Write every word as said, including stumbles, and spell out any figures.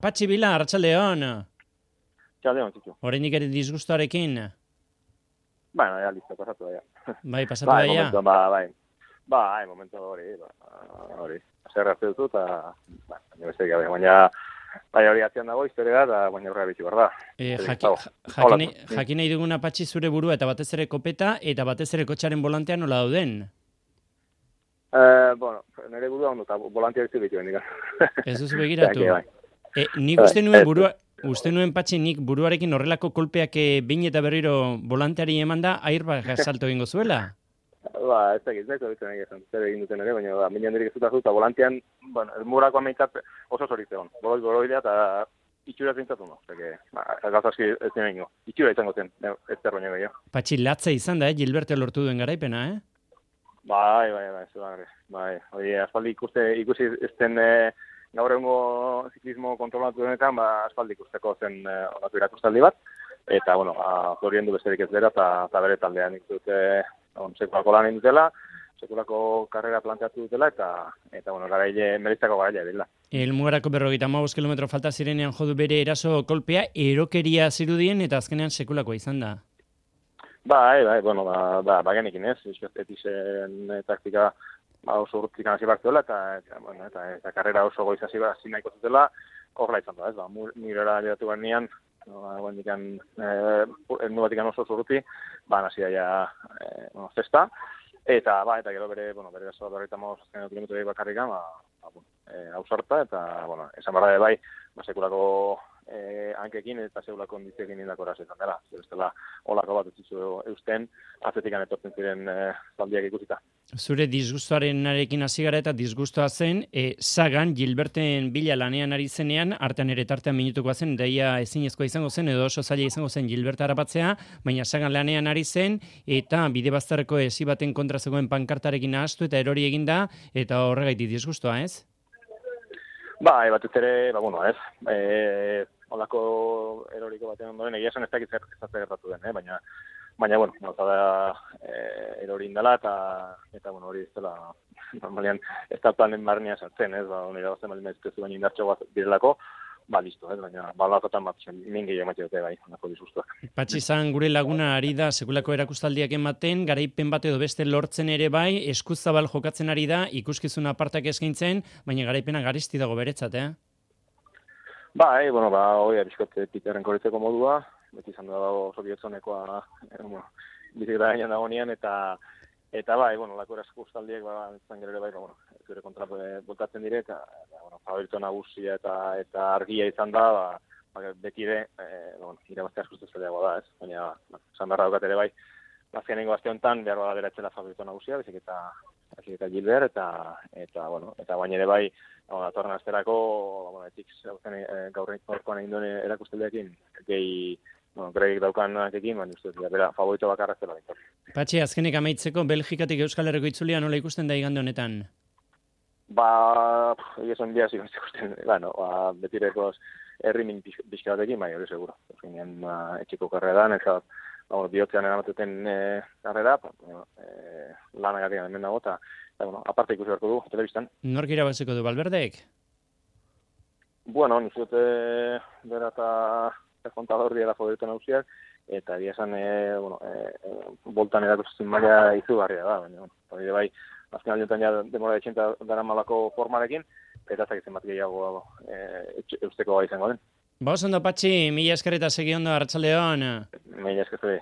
Patxi Bila, arratsaldeon. Arratsaldeon, txitxu. Oraindik ere disgustoarekin. Bueno, ya listo, pasatu da, ja. Bai, pasatu bai, da, ja. momentu, ba, bai. Bai, momentu hori, ba, hori. Zer hartu duzu, eta, ba, beste gabe, baina, bai hori atzian dago, historia da, eta baina horrela bitxi behar da. E, jaki, jakin, jakin nahi duguna Patxi zure burua, eta batez ere kopeta, eta batez ere kotxaren volantean nola dauden? Eh, bueno, nire burua ondo, eta volantea bizi bitu bendik. Ez duzu begiratu? E, nik uste nuen burua... Uste nuen Patxi nik buruarekin horrelako kolpeak behin eta berriro volanteari eman da, airbag salto egingo zuela? Ba, ez dakit, ez dakit, ez dakit, zer egin duten ere, baina, ba, minean dirik ez dut eta volantean, bueno, murako ameitzat oso zorik zegoen. Boroi, boroidea eta itxura zintzatu, no? Zeke, ba, gauzaski ez dien egingo. Itxura izango zen, ez zer baina gehiago. Patxi, latza izan da, eh? Gilberte lortu duen garaipena, eh? Bai, bai, bai, ez da, bai, hori, aspaldi ikuste, ikusi ezten, eh, gaur egungo ziklismo kontrolatu denetan, ba, aspaldi ikusteko zen eh, olatu irakustaldi bat, eta, bueno, ba, Florien du besterik ez dira, eta bere taldean ikut, eh, on, sekulako lan indutela, sekulako karrera planteatu dutela, eta, eta bueno, garaile, meriztako garaile dela. Elmugarako berrogeita hamabost kilometro falta zirenean jodu bere eraso kolpea, erokeria zirudien, eta azkenean sekulakoa izan da. Bai, bai, bueno, ba, ba, ba genekin ez, etisen e, taktika ba, oso urtik hasi bartuela, eta, eta, bueno, eta, eta karrera oso goiz hasi nahiko zutela, horrela izan da, ez, ba, mirera jodatu ganean, ba, guendikan, eh, endu batikan oso zurruti, ba, nasi daia, eh, bueno, zesta, eta, ba, eta gero bere, bueno, bere gaso berreita maoz azken kilometro bakarrikan, ba, ba, bueno, eh, ausarta, eta, bueno, esan barra de bai, ba, sekulako eh, hankekin eta seula kondizioekin indakora zetan dela. Zer ez dela olako bat ez dizu eusten, atzetikan etortzen ziren eh, zaldiak ikusita. Zure disgustoarenarekin hasi gara eta disgustoa zen, e, Sagan Gilberten bila lanean ari zenean, artean ere tartean minutukoa zen, daia ezinezkoa izango zen, edo oso zaila izango zen Gilberta harrapatzea, baina Sagan lanean ari zen, eta bide bazterreko esi baten kontra zegoen pankartarekin ahastu eta erori eginda, eta horregaitik disgustoa, ez? Ba, e, batuz ere, ba, bueno, ez, e, olako eroriko baten ondoren, egia esan ez dakit zer gertatu den, eh? baina, baina, bueno, gauza da e, erori indala, eta, eta, bueno, hori ez dela, normalian, ez da planen barnea sartzen, ez, ba, hori da bazten bali mezkezu baina indartxo bat direlako, ba, listo, ez, baina, balakotan bat, min gehiago ematen dute, bai, onako disgustuak. Patxi Zan, gure laguna ari da sekulako erakustaldiak ematen, garaipen bat edo beste lortzen ere bai, eskuzabal jokatzen ari da, ikuskizun apartak eskaintzen, baina garaipena garesti dago beretzat, eh? Bai, bueno, ba, hoi, abiskot Peterren koritzeko modua, beti izan da oso bihotzonekoa, eh, bueno, bizikleta gainean dagoenean, eta, eta bai, bueno, lako erakustaldiek, ba, izan gero ere bai, ba, bueno, zure kontra voltatzen dire, eta, eta bueno, favorito nagusia eta, eta argia izan da, ba, ba, beti ere, eh, bueno, irabaztea askuztu zailagoa da, ez? Baina, ba, esan beharra daukat ere bai, azkenengo aste honetan, behar bada beratzela favorito nagusia, bezik eta, eta Gilbert, eta, eta, bueno, eta baina ere bai, bueno, atorren asterako, bueno, etik e, gaur orkoan egin duen erakustaldeekin, gehi, bueno, Greg daukan ekin, baina uste, bera, favorito bakarra zela bintzat. Patxi, azkenik amaitzeko, Belgikatik Euskal Herriko itzulia nola ikusten da igande honetan? Ba, egia esan bia zikon ikusten, bueno, ba, betirekoz herri min pixka batekin, bai, hori seguro. Ezkenean, ba, etxiko karreran, eta, ba, bueno, bihotzean eramatuten e, karrera, ba, bueno, e, lanagatik hemen dago, eta, bueno, aparte ikusi beharko du, telebistan. Nork irabaziko du, Valverdek? Bueno, nizute bera eta kontador diela favorito nausiak, eta egia esan, e, bueno, e, boltan erakusten maila izugarria da, baina, hori bai, azken aldiotan ja demora etxenta dara malako formarekin, eta zakitzen bat gehiago e, eusteko gai izango den. Ba, oso ondo, Patxi, mila esker eta segi ondo, arratsaldeon. Mila esker zure.